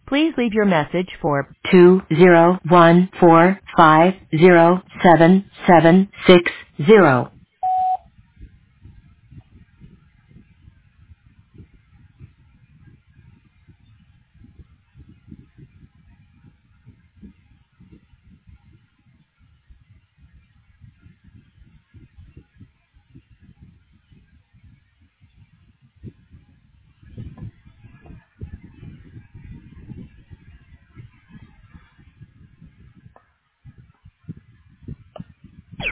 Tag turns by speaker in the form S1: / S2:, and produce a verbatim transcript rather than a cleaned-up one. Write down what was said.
S1: Please leave your message for two zero one four five zero seven seven six zero.